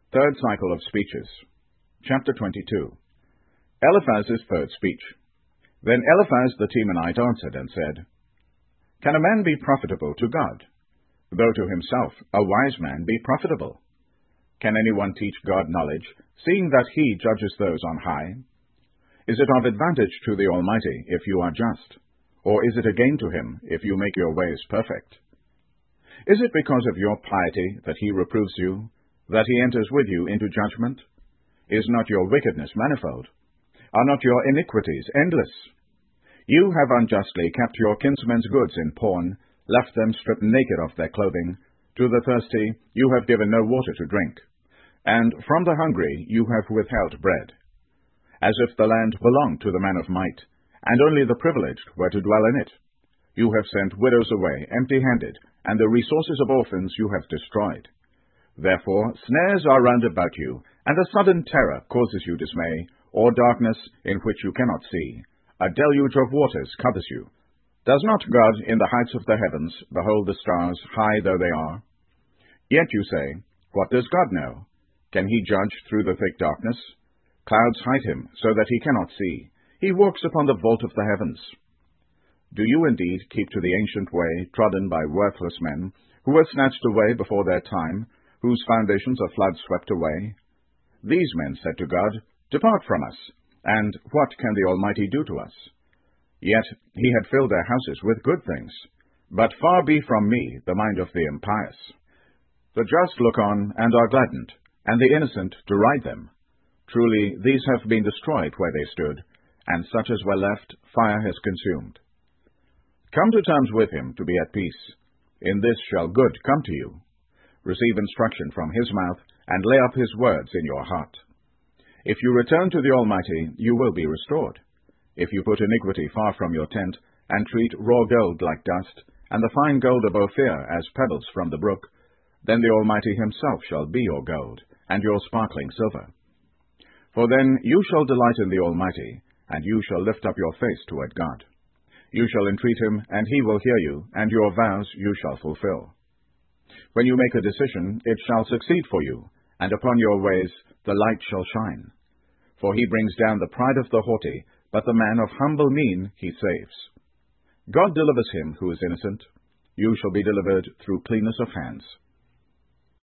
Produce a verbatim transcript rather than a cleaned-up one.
Third Cycle of Speeches. Chapter twenty-two. Eliphaz's third speech. Then Eliphaz the Temanite answered and said, Can a man be profitable to God? Though to himself a wise man be profitable. Can anyone teach God knowledge, seeing that he judges those on high? Is it of advantage to the Almighty if you are just? Or is it a gain to him if you make your ways perfect? Is it because of your piety that he reproves you, that he enters with you into judgment? Is not your wickedness manifold? Are not your iniquities endless? You have unjustly kept your kinsmen's goods in pawn, left them stripped naked of their clothing. To the thirsty you have given no water to drink, and from the hungry you have withheld bread. As if the land belonged to the man of might, and only the privileged were to dwell in it. You have sent widows away empty-handed, and the resources of orphans you have destroyed. Therefore snares are round about you, and a sudden terror causes you dismay, or darkness in which you cannot see. A deluge of waters covers you. Does not God in the heights of the heavens behold the stars, high though they are? Yet you say, What does God know? Can he judge through the thick darkness? Clouds hide him, so that he cannot see. He walks upon the vault of the heavens. Do you indeed keep to the ancient way, trodden by worthless men, who were snatched away before their time, whose foundations a flood swept away? These men said to God, Depart from us, and what can the Almighty do to us? Yet he had filled their houses with good things. But far be from me the mind of the impious. The just look on and are gladdened, and the innocent deride them. Truly these have been destroyed where they stood, and such as were left fire has consumed. Come to terms with him to be at peace. In this shall good come to you. Receive instruction from his mouth, and lay up his words in your heart. If you return to the Almighty, you will be restored. If you put iniquity far from your tent, and treat raw gold like dust, and the fine gold of Ophir as pebbles from the brook, then the Almighty himself shall be your gold, and your sparkling silver. For then you shall delight in the Almighty, and you shall lift up your face toward God. You shall entreat him, and he will hear you, and your vows you shall fulfill. When you make a decision, it shall succeed for you, and upon your ways the light shall shine. For he brings down the pride of the haughty, but the man of humble mien he saves. God delivers him who is innocent. You shall be delivered through cleanness of hands.